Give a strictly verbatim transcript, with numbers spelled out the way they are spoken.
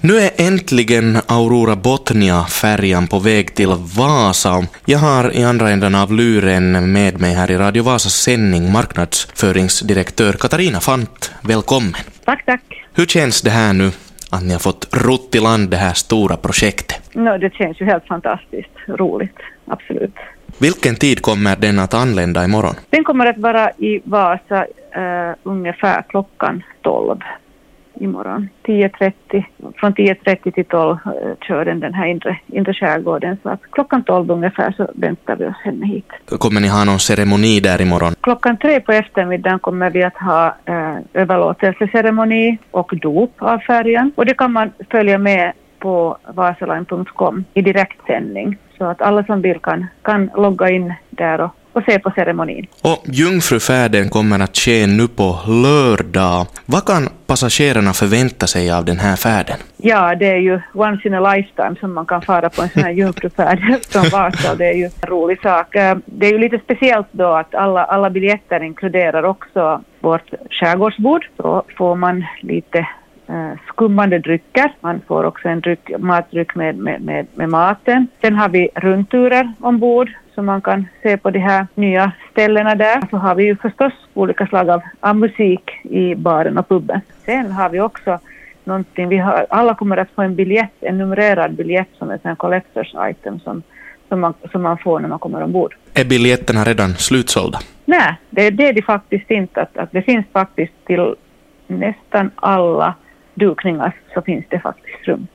Nu är äntligen Aurora Botnia-färjan på väg till Vasa. Jag har i andra änden av luren med mig här i Radio Vasas sändning marknadsföringsdirektör Katarina Fant. Välkommen. Tack, tack. Hur känns det här nu att ni har fått rott i land det här stora projektet? No, det känns ju helt fantastiskt roligt, absolut. Vilken tid kommer den att anlända imorgon? Den kommer att vara i Vasa uh, ungefär klockan tolv imorgon. tio trettio, från tio trettio till tolv uh, kör den den här inre, inre skärgården. Så att klockan tolv ungefär så väntar vi oss henne hit. Kommer ni ha någon ceremoni där imorgon? Klockan tre på eftermiddagen kommer vi att ha uh, överlåtelseceremoni och dop av färjan. Och det kan man följa med på vasaline punkt com i direktsändning. Så att alla som vill kan, kan logga in där och, och se på ceremonin. Och jungfrufärden kommer att ske nu på lördag. Vad kan passagerarna förvänta sig av den här färden? Ja, det är ju once in a lifetime som man kan fara på en sån här jungfrufärd från Vasa. Det är ju en rolig sak. Det är ju lite speciellt då att alla, alla biljetter inkluderar också vårt skärgårdsbord. Så får man lite skummande drycker. Man får också en dryck, matdryck med, med, med, med maten. Sen har vi rundturer ombord så man kan se på de här nya ställena där. Så har vi ju förstås olika slag av, av musik i baren och puben. Sen har vi också någonting, vi har, alla kommer att få en biljett, en numrerad biljett som är en collectors item som, som, man, som man får när man kommer ombord. Är biljetterna redan slutsålda? Nej, det, det är det faktiskt inte. Att, att det finns faktiskt till nästan alla dukningar så finns det faktiskt rum.